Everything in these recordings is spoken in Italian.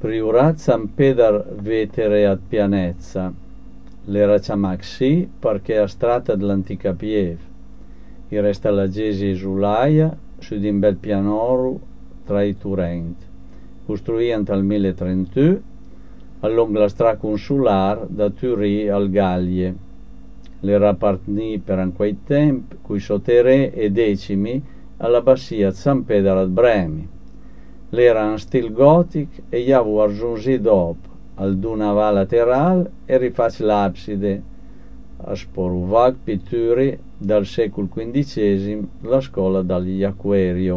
Priorat Sant Peder vetere ad Pianezza, l'era Ciamaxì perché a strata dell'antica Piev. I resta la Gesi Sulaia su di un bel pianoru tra i Turent. Costruiant al 1031 all'ong la strada consular da Turì al Gallie. L'era partì per an quei tempi cui sotere e decimi all'abbassia San Peder ad Bremi. L'era in stil gotic e iavu argiunsi dopo al d'una va lateral e rifac l'abside a sporuvag pitturi dal secolo XV, la scuola dagli Acquerio.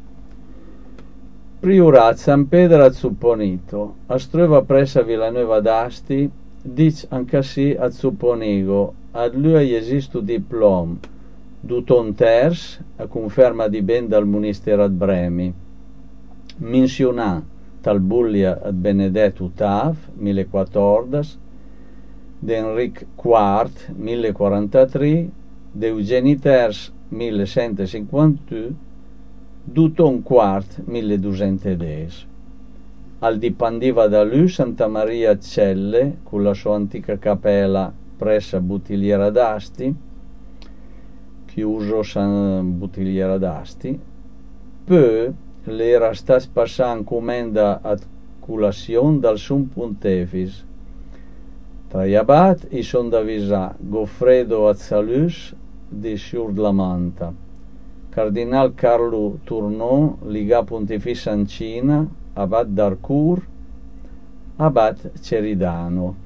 Priorat San Pedro ad Supponito, a strova pressa Villanueva d'Asti, dic ancasì ad Supponigo, ad lui esistu diplom, d'uton ters, a conferma di ben dal Ministero ad Bremi. Mencionà tal Bullia ad Benedetto VIII, 1014, d'Enric IV, 1043, d'Eugeni III, 1152, d'Uton IV, 1210. Al dipendiva da lui Santa Maria Celle, con la sua antica cappella presso Buttigliera d'Asti, chiuso San Buttigliera d'Asti, poi l'era stas passant comenda ad culazione dal Sun Pontifis. Tra gli abbat i son d'avvisà Goffredo Azzalus di Siurdlamanta, Cardinal Carlo Tournon, Liga Pontifissa Ancina, abbat d'Arcourt, abbat Ceridano.